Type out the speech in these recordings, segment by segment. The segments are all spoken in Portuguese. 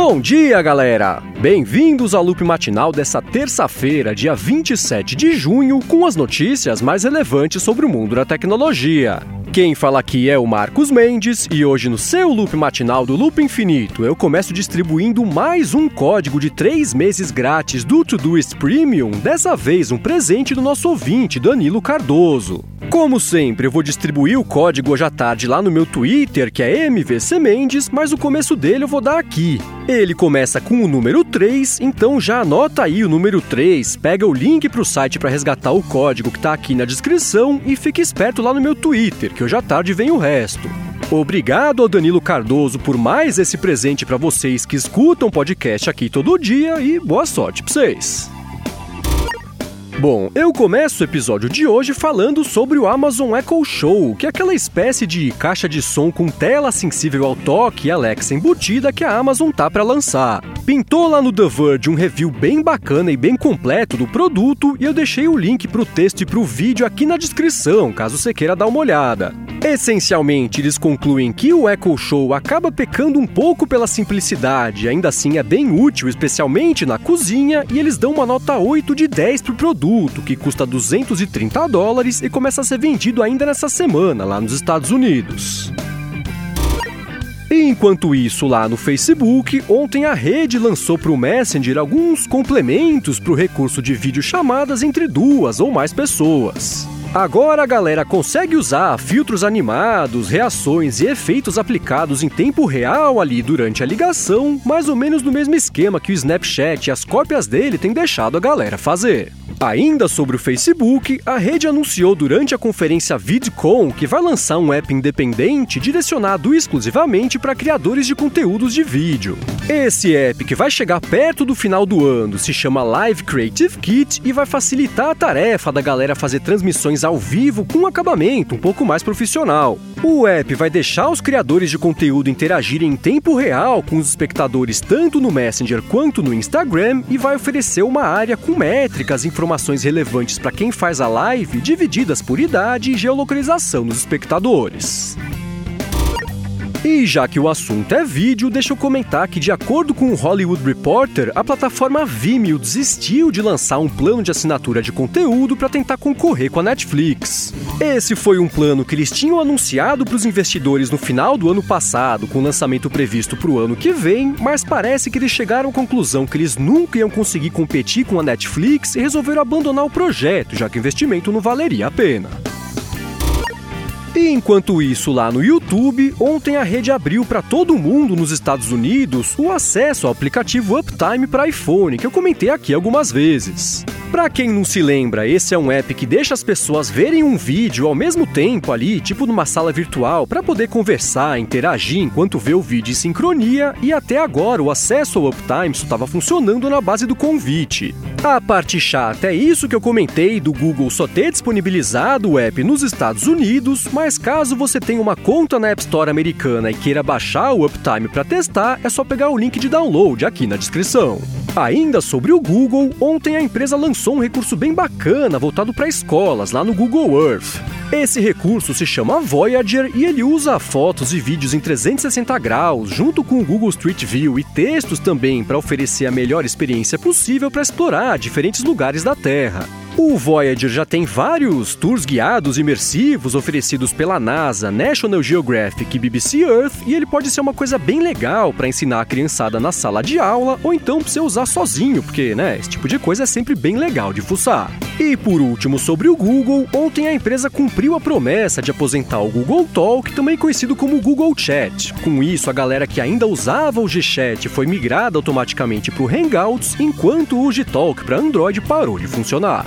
Bom dia, galera! Bem-vindos ao Loop Matinal dessa terça-feira, dia 27 de junho, com as notícias mais relevantes sobre o mundo da tecnologia. Quem fala aqui é o Marcos Mendes e hoje no seu Loop Matinal do Loop Infinito eu começo distribuindo mais um código de 3 meses grátis do Todoist Premium, dessa vez um presente do nosso ouvinte, Danilo Cardoso. Como sempre, eu vou distribuir o código hoje à tarde lá no meu Twitter, que é MVCMendes, mas o começo dele eu vou dar aqui. Ele começa com o número 3, então já anota aí o número 3, pega o link para o site para resgatar o código que está aqui na descrição e fique esperto lá no meu Twitter, que hoje à tarde vem o resto. Obrigado ao Danilo Cardoso por mais esse presente para vocês que escutam o podcast aqui todo dia e boa sorte para vocês! Bom, eu começo o episódio de hoje falando sobre o Amazon Echo Show, que é aquela espécie de caixa de som com tela sensível ao toque e Alexa embutida que a Amazon tá para lançar. Pintou lá no The Verge um review bem bacana e bem completo do produto e eu deixei o link pro texto e pro vídeo aqui na descrição, caso você queira dar uma olhada. Essencialmente, eles concluem que o Echo Show acaba pecando um pouco pela simplicidade, ainda assim é bem útil, especialmente na cozinha, e eles dão uma nota 8 de 10 pro produto, que custa $230 e começa a ser vendido ainda nessa semana, lá nos Estados Unidos. Enquanto isso, lá no Facebook, ontem a rede lançou para o Messenger alguns complementos para o recurso de videochamadas entre 2 ou mais pessoas. Agora a galera consegue usar filtros animados, reações e efeitos aplicados em tempo real ali durante a ligação, mais ou menos no mesmo esquema que o Snapchat e as cópias dele têm deixado a galera fazer. Ainda sobre o Facebook, a rede anunciou durante a conferência VidCon que vai lançar um app independente direcionado exclusivamente para criadores de conteúdos de vídeo. Esse app, que vai chegar perto do final do ano, se chama Live Creative Kit e vai facilitar a tarefa da galera fazer transmissões ao vivo com um acabamento um pouco mais profissional. O app vai deixar os criadores de conteúdo interagirem em tempo real com os espectadores tanto no Messenger quanto no Instagram e vai oferecer uma área com métricas e informações relevantes para quem faz a live, divididas por idade e geolocalização dos espectadores. E já que o assunto é vídeo, deixa eu comentar que, de acordo com o Hollywood Reporter, a plataforma Vimeo desistiu de lançar um plano de assinatura de conteúdo para tentar concorrer com a Netflix. Esse foi um plano que eles tinham anunciado para os investidores no final do ano passado, com o lançamento previsto para o ano que vem, mas parece que eles chegaram à conclusão que eles nunca iam conseguir competir com a Netflix e resolveram abandonar o projeto, já que o investimento não valeria a pena. E enquanto isso, lá no YouTube, ontem a rede abriu para todo mundo nos Estados Unidos o acesso ao aplicativo Uptime para iPhone, que eu comentei aqui algumas vezes. Para quem não se lembra, esse é um app que deixa as pessoas verem um vídeo ao mesmo tempo ali, tipo numa sala virtual, para poder conversar, interagir enquanto vê o vídeo em sincronia, e até agora o acesso ao Uptime só estava funcionando na base do convite. A parte chata é isso que eu comentei do Google só ter disponibilizado o app nos Estados Unidos, mas caso você tenha uma conta na App Store americana e queira baixar o Uptime para testar, é só pegar o link de download aqui na descrição. Ainda sobre o Google, ontem a empresa lançou um recurso bem bacana voltado para escolas lá no Google Earth. Esse recurso se chama Voyager e ele usa fotos e vídeos em 360 graus, junto com o Google Street View e textos também para oferecer a melhor experiência possível para explorar diferentes lugares da Terra. O Voyager já tem vários tours guiados imersivos oferecidos pela NASA, National Geographic e BBC Earth, e ele pode ser uma coisa bem legal para ensinar a criançada na sala de aula ou então para você usar sozinho, porque, esse tipo de coisa é sempre bem legal de fuçar. E por último, sobre o Google, ontem a empresa cumpriu a promessa de aposentar o Google Talk, também conhecido como Google Chat. Com isso, a galera que ainda usava o Gchat foi migrada automaticamente para o Hangouts, enquanto o Gtalk para Android parou de funcionar.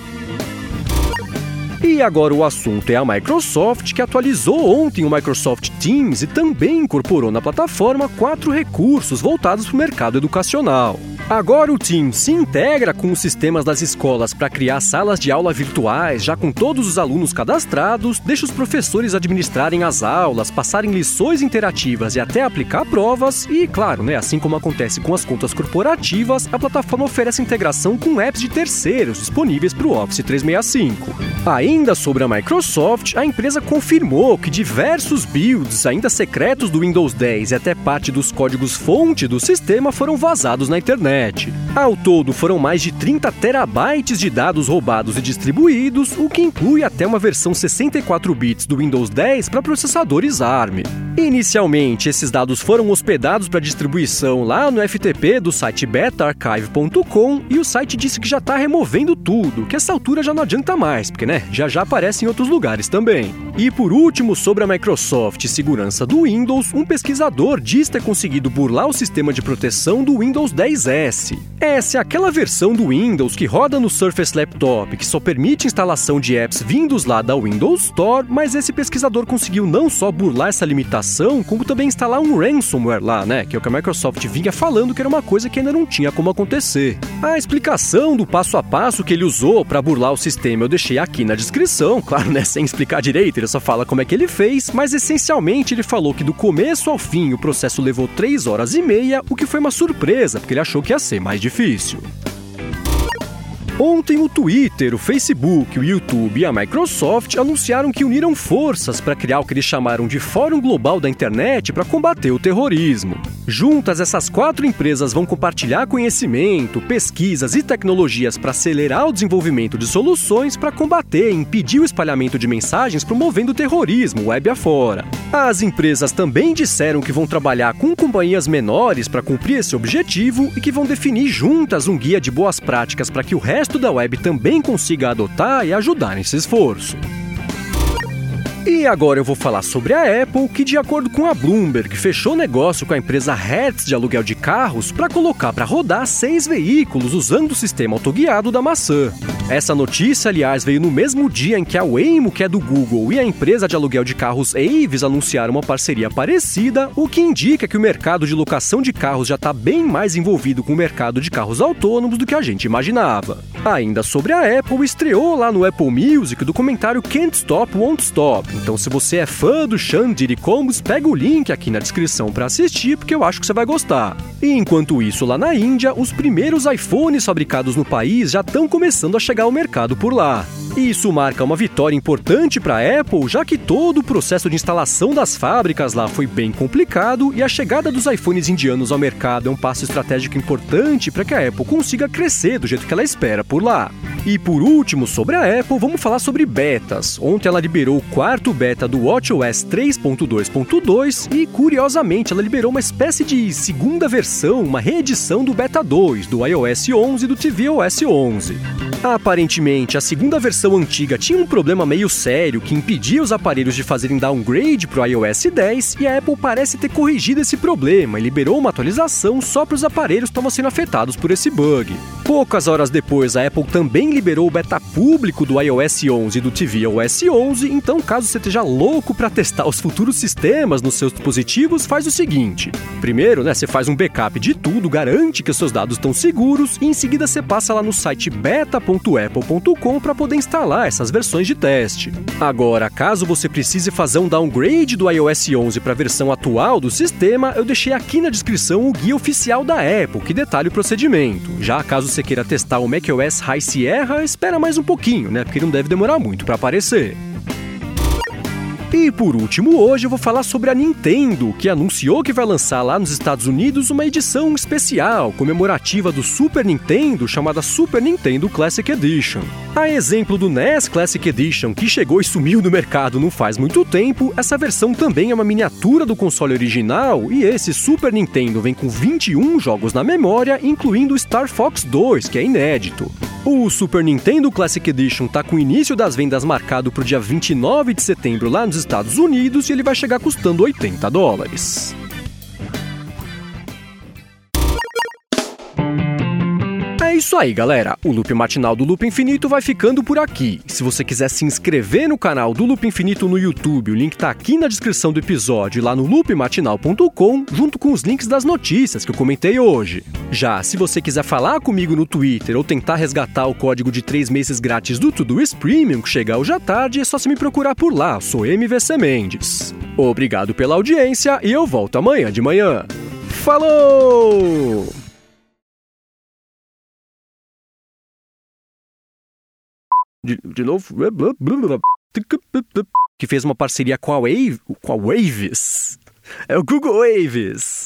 E agora o assunto é a Microsoft, que atualizou ontem o Microsoft Teams e também incorporou na plataforma 4 recursos voltados para o mercado educacional. Agora o Teams se integra com os sistemas das escolas para criar salas de aula virtuais, já com todos os alunos cadastrados, deixa os professores administrarem as aulas, passarem lições interativas e até aplicar provas e, claro, assim como acontece com as contas corporativas, a plataforma oferece integração com apps de terceiros disponíveis para o Office 365. Ainda sobre a Microsoft, a empresa confirmou que diversos builds ainda secretos do Windows 10 e até parte dos códigos-fonte do sistema foram vazados na internet. Ao todo, foram mais de 30 terabytes de dados roubados e distribuídos, o que inclui até uma versão 64 bits do Windows 10 para processadores ARM. Inicialmente, esses dados foram hospedados para distribuição lá no FTP do site betaarchive.com e o site disse que já está removendo tudo, que essa altura já não adianta mais, porque já aparece em outros lugares também. E por último, sobre a Microsoft e segurança do Windows, um pesquisador diz ter conseguido burlar o sistema de proteção do Windows 10S. Essa é aquela versão do Windows que roda no Surface Laptop, que só permite instalação de apps vindos lá da Windows Store, mas esse pesquisador conseguiu não só burlar essa limitação, como também instalar um ransomware lá, que é o que a Microsoft vinha falando que era uma coisa que ainda não tinha como acontecer. A explicação do passo a passo que ele usou para burlar o sistema eu deixei aqui na descrição, claro, sem explicar direito, ele só fala como é que ele fez, mas essencialmente ele falou que do começo ao fim o processo levou 3 horas e meia, o que foi uma surpresa, porque ele achou que ia ser mais difícil. Ontem, o Twitter, o Facebook, o YouTube e a Microsoft anunciaram que uniram forças para criar o que eles chamaram de Fórum Global da Internet para combater o terrorismo. Juntas, essas 4 empresas vão compartilhar conhecimento, pesquisas e tecnologias para acelerar o desenvolvimento de soluções para combater e impedir o espalhamento de mensagens promovendo o terrorismo web afora. As empresas também disseram que vão trabalhar com companhias menores para cumprir esse objetivo e que vão definir juntas um guia de boas práticas para que o resto da web também consiga adotar e ajudar nesse esforço. E agora eu vou falar sobre a Apple, que de acordo com a Bloomberg, fechou negócio com a empresa Hertz de aluguel de carros para colocar para rodar 6 veículos usando o sistema autoguiado da maçã. Essa notícia, aliás, veio no mesmo dia em que a Waymo, que é do Google, e a empresa de aluguel de carros Avis anunciaram uma parceria parecida, o que indica que o mercado de locação de carros já está bem mais envolvido com o mercado de carros autônomos do que a gente imaginava. Ainda sobre a Apple, estreou lá no Apple Music o documentário Can't Stop, Won't Stop. Então, se você é fã do Sean Diddy Combs, pega o link aqui na descrição para assistir, porque eu acho que você vai gostar. E enquanto isso, lá na Índia, os primeiros iPhones fabricados no país já estão começando a chegar ao mercado por lá. E isso marca uma vitória importante para a Apple, já que todo o processo de instalação das fábricas lá foi bem complicado e a chegada dos iPhones indianos ao mercado é um passo estratégico importante para que a Apple consiga crescer do jeito que ela espera por lá. E por último, sobre a Apple, vamos falar sobre betas. Ontem ela liberou o 4º beta do WatchOS 3.2.2 e, curiosamente, ela liberou uma espécie de segunda versão, uma reedição do Beta 2, do iOS 11 e do tvOS 11. Aparentemente, a segunda versão antiga tinha um problema meio sério que impedia os aparelhos de fazerem downgrade para o iOS 10 e a Apple parece ter corrigido esse problema e liberou uma atualização só para os aparelhos que estavam sendo afetados por esse bug. Poucas horas depois, a Apple também liberou o beta público do iOS 11 e do tvOS 11, então caso você esteja louco para testar os futuros sistemas nos seus dispositivos, faz o seguinte. Primeiro, você faz um backup de tudo, garante que os seus dados estão seguros e em seguida você passa lá no site beta.apple.com para poder instalar essas versões de teste. Agora, caso você precise fazer um downgrade do iOS 11 para a versão atual do sistema, eu deixei aqui na descrição o guia oficial da Apple, que detalha o procedimento. Já caso você queira testar o macOS High Sierra, espera mais um pouquinho, porque não deve demorar muito para aparecer. E por último, hoje eu vou falar sobre a Nintendo, que anunciou que vai lançar lá nos Estados Unidos uma edição especial, comemorativa do Super Nintendo, chamada Super Nintendo Classic Edition. A exemplo do NES Classic Edition, que chegou e sumiu no mercado não faz muito tempo, essa versão também é uma miniatura do console original, e esse Super Nintendo vem com 21 jogos na memória, incluindo o Star Fox 2, que é inédito. O Super Nintendo Classic Edition está com o início das vendas marcado para o dia 29 de setembro lá nos Estados Unidos e ele vai chegar custando $80. É isso aí, galera. O Loop Matinal do Loop Infinito vai ficando por aqui. Se você quiser se inscrever no canal do Loop Infinito no YouTube, o link tá aqui na descrição do episódio, lá no loopmatinal.com, junto com os links das notícias que eu comentei hoje. Já se você quiser falar comigo no Twitter ou tentar resgatar o código de 3 meses grátis do Todoist Premium que chega hoje à tarde, é só se me procurar por lá. Sou MVC Mendes. Obrigado pela audiência e eu volto amanhã de manhã. Falou! De novo? Que fez uma parceria com a Waves. É o Google Waves.